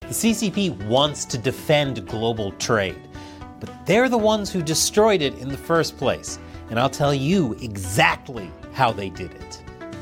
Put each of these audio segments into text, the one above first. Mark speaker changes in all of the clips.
Speaker 1: The CCP wants to defend global trade, but they're the ones who destroyed it in the first place, and I'll tell you exactly how they did it.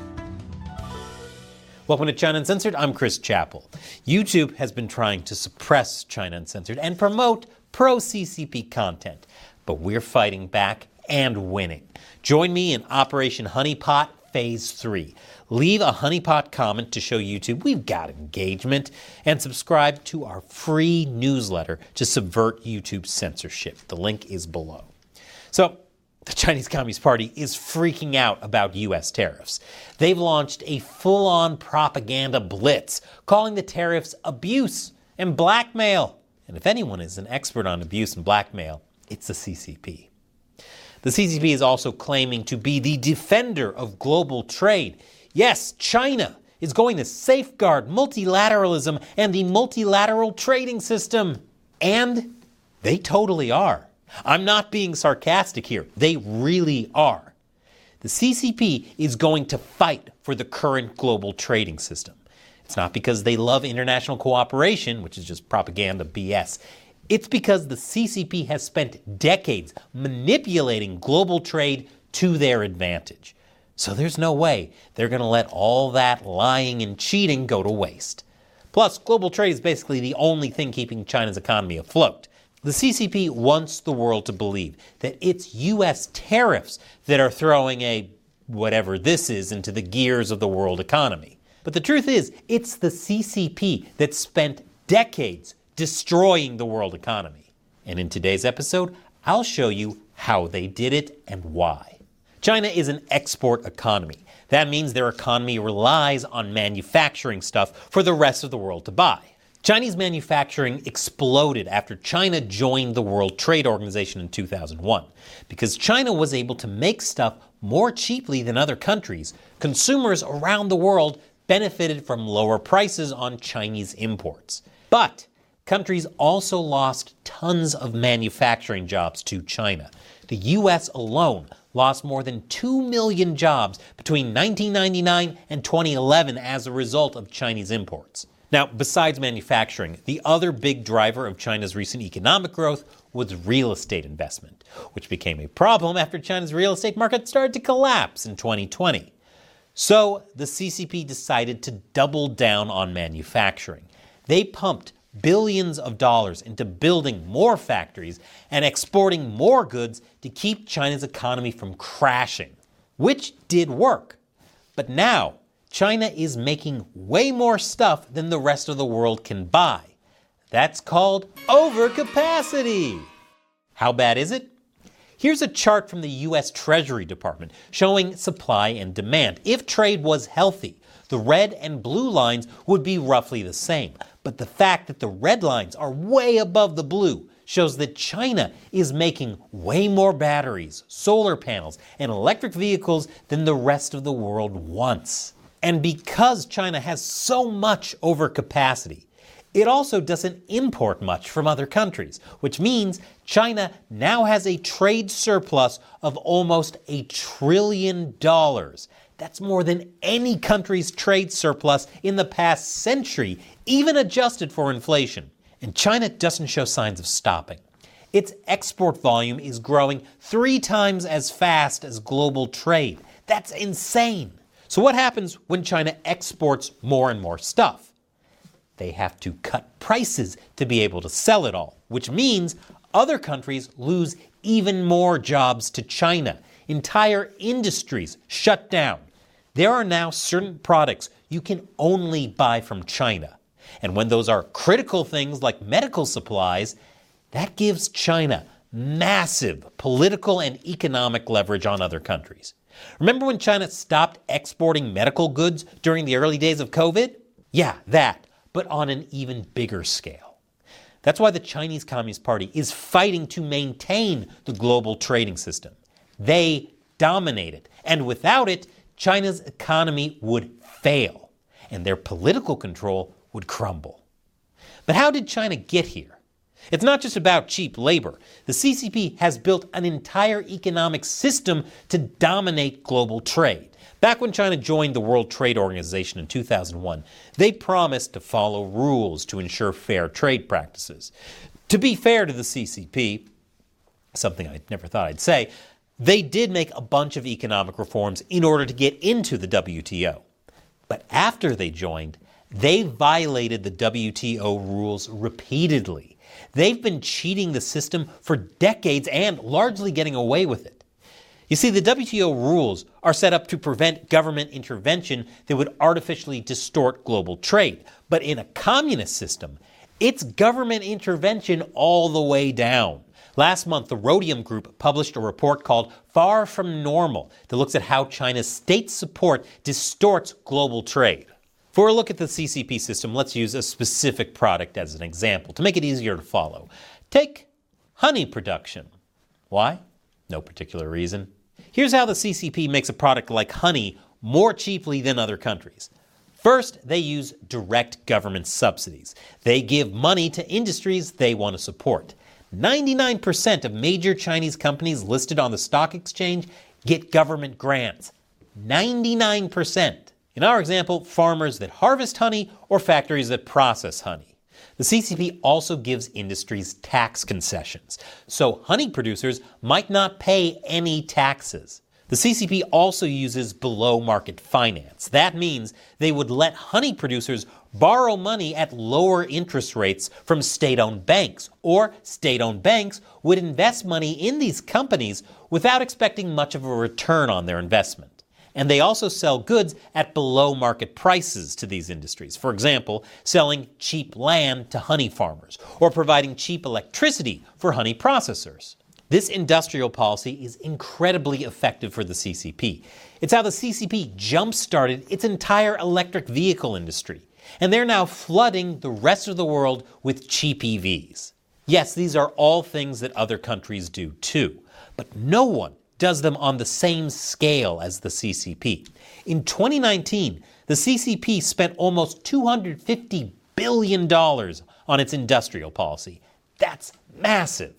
Speaker 1: Welcome to China Uncensored, I'm Chris Chappell. YouTube has been trying to suppress China Uncensored and promote pro-CCP content, but we're fighting back and winning. Join me in Operation Honeypot Phase 3. Leave a honeypot comment to show YouTube we've got engagement, and subscribe to our free newsletter to subvert YouTube's censorship. The link is below. So, the Chinese Communist Party is freaking out about U.S. tariffs. They've launched a full-on propaganda blitz, calling the tariffs abuse and blackmail. And if anyone is an expert on abuse and blackmail, it's the CCP. The CCP is also claiming to be the defender of global trade. Yes, China is going to safeguard multilateralism and the multilateral trading system. And they totally are. I'm not being sarcastic here. They really are. The CCP is going to fight for the current global trading system. It's not because they love international cooperation, which is just propaganda BS. It's because the CCP has spent decades manipulating global trade to their advantage. So there's no way they're going to let all that lying and cheating go to waste. Plus, global trade is basically the only thing keeping China's economy afloat. The CCP wants the world to believe that it's U.S. tariffs that are throwing a whatever this is into the gears of the world economy. But the truth is, it's the CCP that spent decades destroying the world economy. And in today's episode, I'll show you how they did it and why. China is an export economy. That means their economy relies on manufacturing stuff for the rest of the world to buy. Chinese manufacturing exploded after China joined the World Trade Organization in 2001. Because China was able to make stuff more cheaply than other countries, consumers around the world benefited from lower prices on Chinese imports. But countries also lost tons of manufacturing jobs to China. The U.S. alone lost more than 2 million jobs between 1999 and 2011 as a result of Chinese imports. Now, besides manufacturing, the other big driver of China's recent economic growth was real estate investment, which became a problem after China's real estate market started to collapse in 2020. So, the CCP decided to double down on manufacturing. They pumped billions of dollars into building more factories and exporting more goods to keep China's economy from crashing, which did work. But now, China is making way more stuff than the rest of the world can buy. That's called overcapacity. How bad is it? Here's a chart from the U.S. Treasury Department showing supply and demand. If trade was healthy, the red and blue lines would be roughly the same. But the fact that the red lines are way above the blue shows that China is making way more batteries, solar panels, and electric vehicles than the rest of the world wants. And because China has so much overcapacity, it also doesn't import much from other countries, which means China now has a trade surplus of almost $1 trillion. That's more than any country's trade surplus in the past century, even adjusted for inflation. And China doesn't show signs of stopping. Its export volume is growing 3 times as fast as global trade. That's insane. So what happens when China exports more and more stuff? They have to cut prices to be able to sell it all, which means other countries lose even more jobs to China. Entire industries shut down. There are now certain products you can only buy from China. And when those are critical things like medical supplies, that gives China massive political and economic leverage on other countries. Remember when China stopped exporting medical goods during the early days of COVID? Yeah, that, but on an even bigger scale. That's why the Chinese Communist Party is fighting to maintain the global trading system. They dominate it, and without it, China's economy would fail, and their political control would crumble. But how did China get here? It's not just about cheap labor. The CCP has built an entire economic system to dominate global trade. Back when China joined the World Trade Organization in 2001, they promised to follow rules to ensure fair trade practices. To be fair to the CCP, something I never thought I'd say, they did make a bunch of economic reforms in order to get into the WTO. But after they joined, they violated the WTO rules repeatedly. They've been cheating the system for decades and largely getting away with it. You see, the WTO rules are set up to prevent government intervention that would artificially distort global trade. But in a communist system, it's government intervention all the way down. Last month, the Rhodium Group published a report called Far From Normal that looks at how China's state support distorts global trade. For a look at the CCP system, let's use a specific product as an example to make it easier to follow. Take honey production. Why? No particular reason. Here's how the CCP makes a product like honey more cheaply than other countries. First, they use direct government subsidies. They give money to industries they want to support. 99% of major Chinese companies listed on the stock exchange get government grants. 99%. In our example, farmers that harvest honey or factories that process honey. The CCP also gives industries tax concessions, so honey producers might not pay any taxes. The CCP also uses below-market finance. That means they would let honey producers borrow money at lower interest rates from state-owned banks, or state-owned banks would invest money in these companies without expecting much of a return on their investment. And they also sell goods at below-market prices to these industries. For example, selling cheap land to honey farmers, or providing cheap electricity for honey processors. This industrial policy is incredibly effective for the CCP. It's how the CCP jump-started its entire electric vehicle industry. And they're now flooding the rest of the world with cheap EVs. Yes, these are all things that other countries do too. But no one does them on the same scale as the CCP. In 2019, the CCP spent almost $250 billion on its industrial policy. That's massive.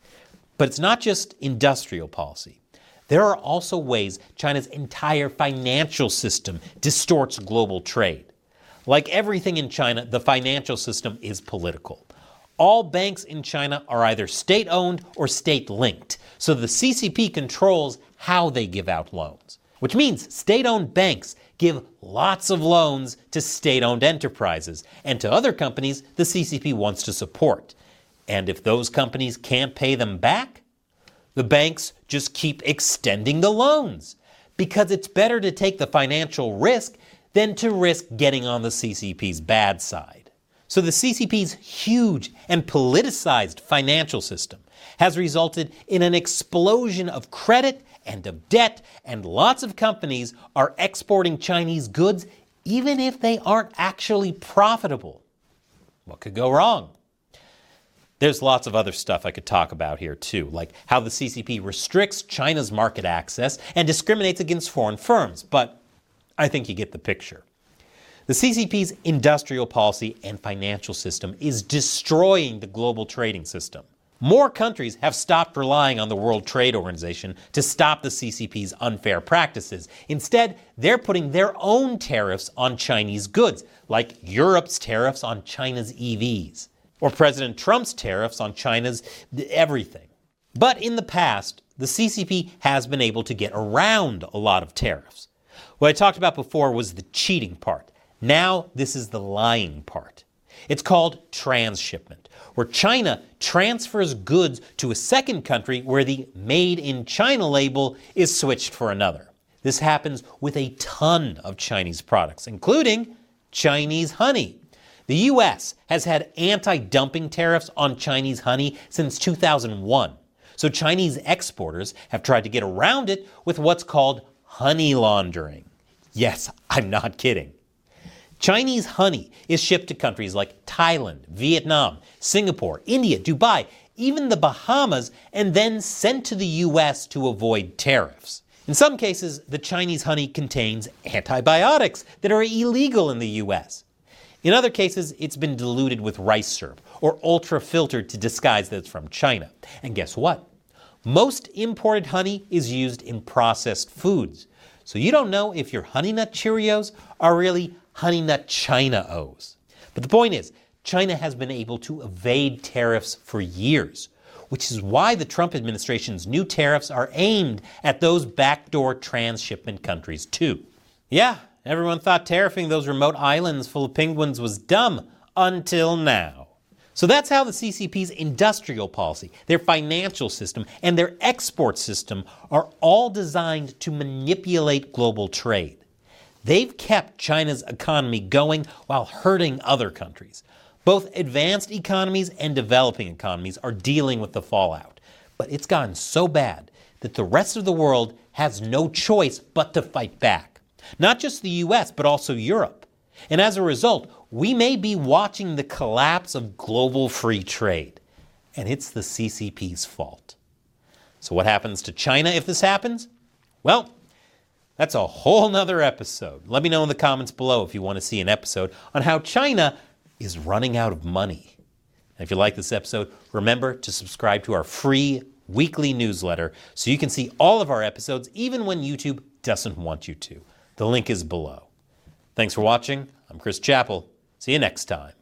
Speaker 1: But it's not just industrial policy. There are also ways China's entire financial system distorts global trade. Like everything in China, the financial system is political. All banks in China are either state-owned or state-linked, so the CCP controls how they give out loans. Which means state-owned banks give lots of loans to state-owned enterprises, and to other companies the CCP wants to support. And if those companies can't pay them back, the banks just keep extending the loans, because it's better to take the financial risk than to risk getting on the CCP's bad side. So the CCP's huge and politicized financial system has resulted in an explosion of credit and of debt, and lots of companies are exporting Chinese goods even if they aren't actually profitable. What could go wrong? There's lots of other stuff I could talk about here too, like how the CCP restricts China's market access and discriminates against foreign firms, but I think you get the picture. The CCP's industrial policy and financial system is destroying the global trading system. More countries have stopped relying on the World Trade Organization to stop the CCP's unfair practices. Instead, they're putting their own tariffs on Chinese goods, like Europe's tariffs on China's EVs, or President Trump's tariffs on China's everything. But in the past, the CCP has been able to get around a lot of tariffs. What I talked about before was the cheating part. Now this is the lying part. It's called transshipment, where China transfers goods to a second country where the Made in China label is switched for another. This happens with a ton of Chinese products, including Chinese honey. The U.S. has had anti-dumping tariffs on Chinese honey since 2001. So Chinese exporters have tried to get around it with what's called honey laundering. Yes, I'm not kidding. Chinese honey is shipped to countries like Thailand, Vietnam, Singapore, India, Dubai, even the Bahamas, and then sent to the U.S. to avoid tariffs. In some cases, the Chinese honey contains antibiotics that are illegal in the U.S. In other cases, it's been diluted with rice syrup or ultra-filtered to disguise that it's from China. And guess what? Most imported honey is used in processed foods. So you don't know if your Honey Nut Cheerios are really Honey Nut China-O's. But the point is, China has been able to evade tariffs for years, which is why the Trump administration's new tariffs are aimed at those backdoor transshipment countries too. Yeah, everyone thought tariffing those remote islands full of penguins was dumb until now. So that's how the CCP's industrial policy, their financial system, and their export system are all designed to manipulate global trade. They've kept China's economy going while hurting other countries. Both advanced economies and developing economies are dealing with the fallout. But it's gotten so bad that the rest of the world has no choice but to fight back. Not just the US, but also Europe. And as a result, we may be watching the collapse of global free trade. And it's the CCP's fault. So what happens to China if this happens? Well, that's a whole nother episode. Let me know in the comments below if you want to see an episode on how China is running out of money. And if you like this episode, remember to subscribe to our free weekly newsletter so you can see all of our episodes even when YouTube doesn't want you to. The link is below. Thanks for watching. I'm Chris Chappell. See you next time.